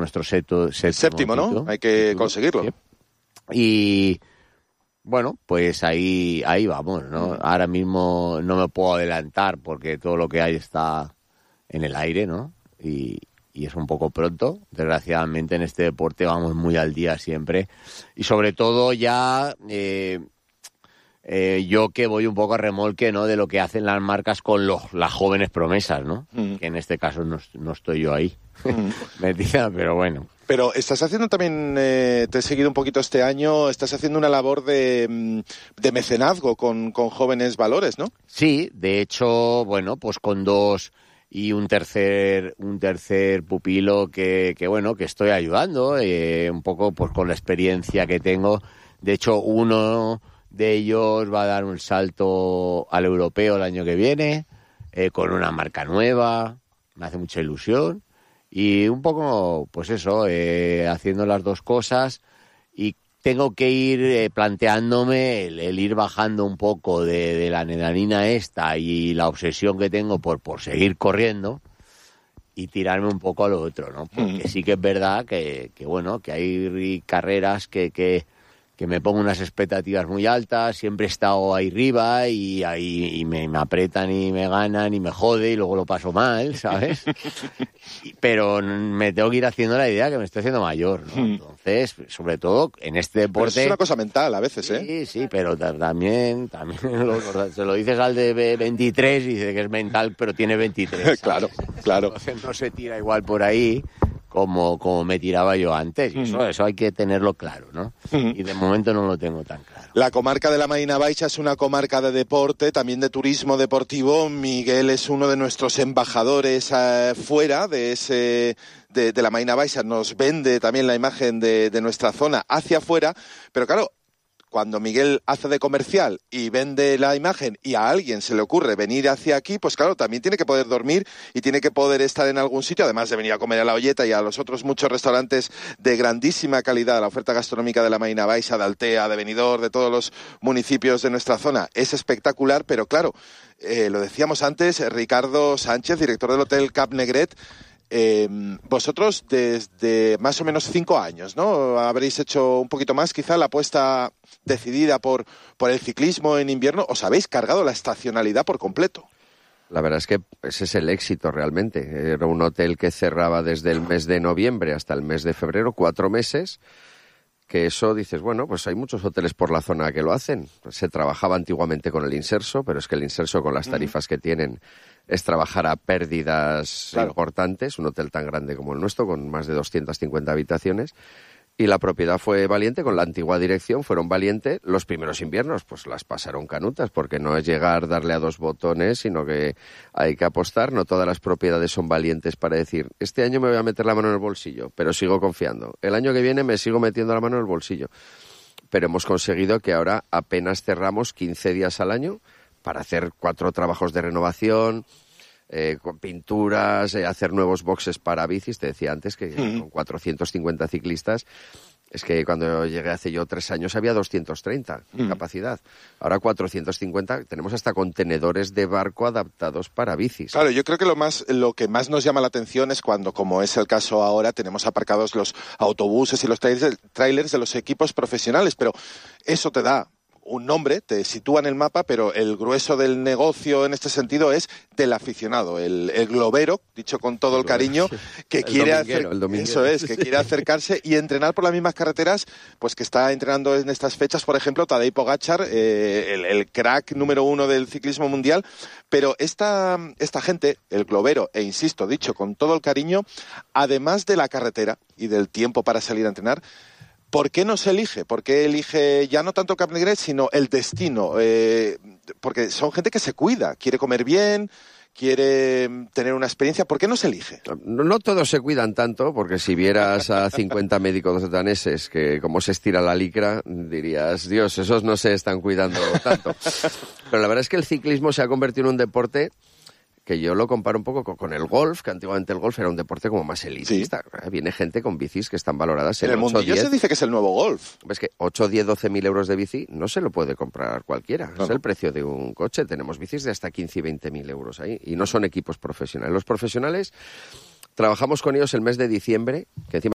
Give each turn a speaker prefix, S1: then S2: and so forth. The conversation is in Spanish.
S1: nuestro
S2: séptimo, ¿no? Hay que conseguirlo.
S1: Sí. Y bueno, pues ahí vamos, ¿no? Ahora mismo no me puedo adelantar porque todo lo que hay está en el aire, ¿no? Y es un poco pronto. Desgraciadamente en este deporte vamos muy al día siempre. Y sobre todo ya yo que voy un poco a remolque, ¿no? De lo que hacen las marcas con las jóvenes promesas, ¿no? Que en este caso no estoy yo ahí. Metida, pero bueno.
S2: Pero estás haciendo también, te he seguido un poquito este año, estás haciendo una labor de mecenazgo con jóvenes valores, ¿no?
S1: Sí, de hecho, bueno, pues con 2 y un tercer pupilo que estoy ayudando, un poco pues con la experiencia que tengo. De hecho, uno de ellos va a dar un salto al europeo el año que viene, con una marca nueva, me hace mucha ilusión. Y un poco, pues eso, haciendo las dos cosas, y tengo que ir planteándome el ir bajando un poco de la adrenalina esta y la obsesión que tengo por seguir corriendo y tirarme un poco a lo otro, ¿no? Porque sí que es verdad que hay carreras que me pongo unas expectativas muy altas, siempre he estado ahí arriba y me apretan y me ganan y me jode y luego lo paso mal, ¿sabes? Pero me tengo que ir haciendo la idea que me estoy haciendo mayor, ¿no? Entonces, sobre todo en este deporte...
S2: Pero es una cosa mental a veces, ¿eh?
S1: Sí, pero también se lo dices al de 23 y dice que es mental, pero tiene 23, ¿sabes?
S2: Claro.
S1: Entonces no se tira igual por ahí como me tiraba yo antes. Y eso hay que tenerlo claro, ¿no? Y de momento no lo tengo tan claro.
S2: La comarca de la Marina Baixa es una comarca de deporte, también de turismo deportivo. Miguel es uno de nuestros embajadores fuera de la Marina Baixa. Nos vende también la imagen de nuestra zona hacia afuera, pero claro, cuando Miguel hace de comercial y vende la imagen y a alguien se le ocurre venir hacia aquí, pues claro, también tiene que poder dormir y tiene que poder estar en algún sitio, además de venir a comer a La Olleta y a los otros muchos restaurantes de grandísima calidad. La oferta gastronómica de la Marina Baixa, de Altea, de Benidorm, de todos los municipios de nuestra zona es espectacular, pero claro, lo decíamos antes, Ricardo Sánchez, director del Hotel Cap Negret, vosotros desde más o menos 5 años, ¿no? Habréis hecho un poquito más, quizá la apuesta decidida por el ciclismo en invierno. Os habéis cargado la estacionalidad por completo.
S3: La verdad es que ese es el éxito realmente. Era un hotel que cerraba desde el mes de noviembre hasta el mes de febrero, 4 meses, que eso dices, bueno, pues hay muchos hoteles por la zona que lo hacen. Se trabajaba antiguamente con el inserso, pero es que el inserso con las tarifas que tienen es trabajar a pérdidas importantes, un hotel tan grande como el nuestro, con más de 250 habitaciones, y la propiedad fue valiente, con la antigua dirección fueron valiente. Los primeros inviernos pues las pasaron canutas, porque no es llegar, darle a 2 botones, sino que hay que apostar. No todas las propiedades son valientes para decir, este año me voy a meter la mano en el bolsillo, pero sigo confiando. El año que viene me sigo metiendo la mano en el bolsillo. Pero hemos conseguido que ahora apenas cerramos 15 días al año para hacer 4 trabajos de renovación, con pinturas, hacer nuevos boxes para bicis. Te decía antes que con 450 ciclistas, es que cuando llegué hace yo 3 años había 230 capacidad. Ahora 450, tenemos hasta contenedores de barco adaptados para bicis.
S2: Claro, yo creo que lo que más nos llama la atención es cuando, como es el caso ahora, tenemos aparcados los autobuses y los trailers de los equipos profesionales, pero eso te da un nombre, te sitúa en el mapa, pero el grueso del negocio en este sentido es del aficionado, el globero, dicho con todo el cariño, que quiere que quiere acercarse y entrenar por las mismas carreteras, pues que está entrenando en estas fechas, por ejemplo, Tadej Pogačar, el crack número 1 del ciclismo mundial. Pero esta gente, el globero, e insisto, dicho con todo el cariño, además de la carretera y del tiempo para salir a entrenar, ¿por qué no se elige? ¿Por qué elige ya no tanto Cap Negret, sino el destino? Porque son gente que se cuida, quiere comer bien, quiere tener una experiencia. ¿Por qué no se elige?
S3: No todos se cuidan tanto, porque si vieras a 50 médicos daneses que como se estira la licra, dirías, Dios, esos no se están cuidando tanto. Pero la verdad es que el ciclismo se ha convertido en un deporte que yo lo comparo un poco con el golf, que antiguamente el golf era un deporte como más elitista. Sí. Viene gente con bicis que están valoradas en
S2: el mundillo 10. Se dice que es el nuevo golf.
S3: Es que 8, 10, 12.000 euros de bici no se lo puede comprar cualquiera. No. Es el precio de un coche. Tenemos bicis de hasta 15 y 20.000 euros ahí. Y no son equipos profesionales. Los profesionales, trabajamos con ellos el mes de diciembre, que encima